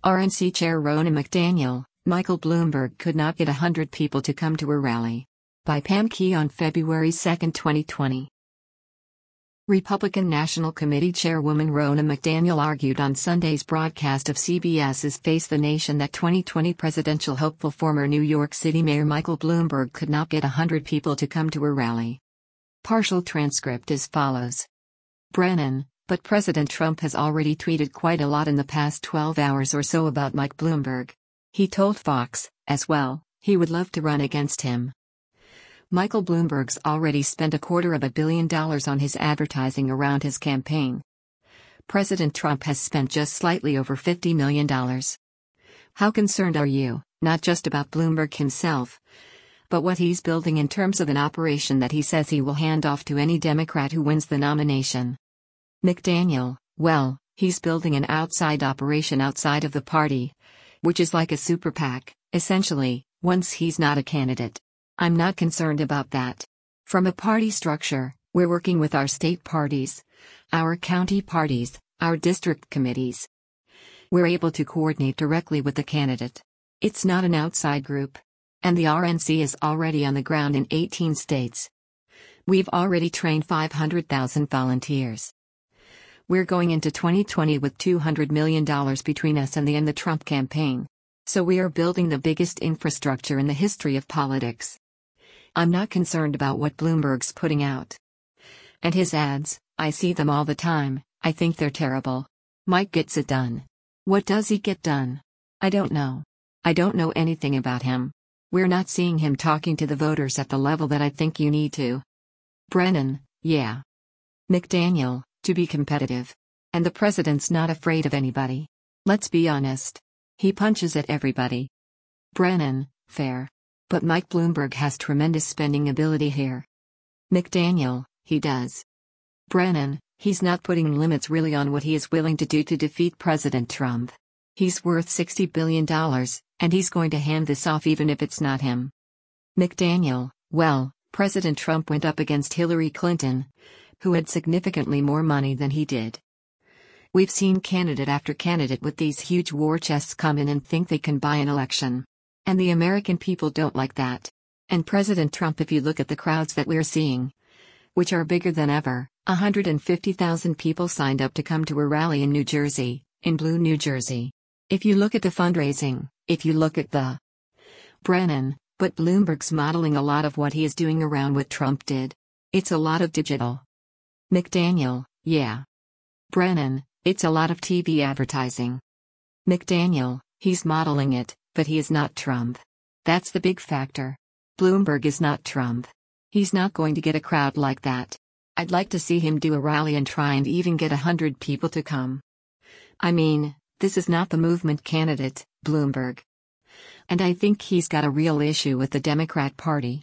RNC Chair Ronna McDaniel, Michael Bloomberg could not get 100 people to come to a rally. By Pam Key on February 2, 2020. Republican National Committee Chairwoman Ronna McDaniel argued on Sunday's broadcast of CBS's Face the Nation that 2020 presidential hopeful former New York City Mayor Michael Bloomberg could not get 100 people to come to a rally. Partial transcript as follows. Brennan, but President Trump has already tweeted quite a lot in the past 12 hours or so about Mike Bloomberg. He told Fox, as well, he would love to run against him. Michael Bloomberg's already spent $250 million on his advertising around his campaign. President Trump has spent just slightly over $50 million. How concerned are you, not just about Bloomberg himself, but what he's building in terms of an operation that he says he will hand off to any Democrat who wins the nomination? McDaniel, well, he's building an outside operation outside of the party, which is like a super PAC, essentially, once he's not a candidate. I'm not concerned about that. From a party structure, we're working with our state parties, our county parties, our district committees. We're able to coordinate directly with the candidate. It's not an outside group. And the RNC is already on the ground in 18 states. We've already trained 500,000 volunteers. We're going into 2020 with $200 million between us and the Trump campaign. So we are building the biggest infrastructure in the history of politics. I'm not concerned about what Bloomberg's putting out. And his ads, I see them all the time, I think they're terrible. Mike gets it done. What does he get done? I don't know. I don't know anything about him. We're not seeing him talking to the voters at the level that I think you need to. Brennan, yeah. McDaniel, to be competitive. And the president's not afraid of anybody. Let's be honest. He punches at everybody. Brennan, fair. But Mike Bloomberg has tremendous spending ability here. McDaniel, he does. Brennan, he's not putting limits really on what he is willing to do to defeat President Trump. He's worth $60 billion, and he's going to hand this off even if it's not him. McDaniel, well, President Trump went up against Hillary Clinton, who had significantly more money than he did. We've seen candidate after candidate with these huge war chests come in and think they can buy an election. And the American people don't like that. And President Trump, if you look at the crowds that we're seeing, which are bigger than ever, 150,000 people signed up to come to a rally in New Jersey, in Blue, New Jersey. If you look at the fundraising, if you look at the Brennan, but Bloomberg's modeling a lot of what he is doing around what Trump did. It's a lot of digital. McDaniel, yeah. Brennan, it's a lot of TV advertising. McDaniel, he's modeling it, but he is not Trump. That's the big factor. Bloomberg is not Trump. He's not going to get a crowd like that. I'd like to see him do a rally and try and even get 100 people to come. I mean, this is not the movement candidate, Bloomberg. And I think he's got a real issue with the Democrat Party.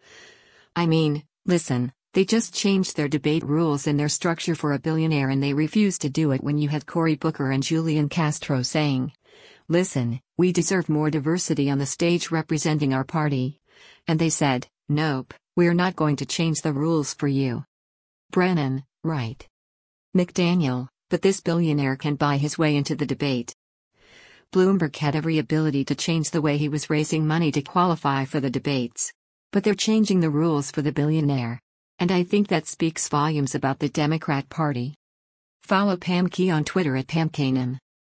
I mean, listen, they just changed their debate rules and their structure for a billionaire, and they refused to do it when you had Cory Booker and Julian Castro saying, listen, we deserve more diversity on the stage representing our party. And they said, nope, we're not going to change the rules for you. Brennan, right. McDaniel, but this billionaire can buy his way into the debate. Bloomberg had every ability to change the way he was raising money to qualify for the debates. But they're changing the rules for the billionaire. And I think that speaks volumes about the Democrat Party. Follow Pam Key on Twitter at Pam Kanan.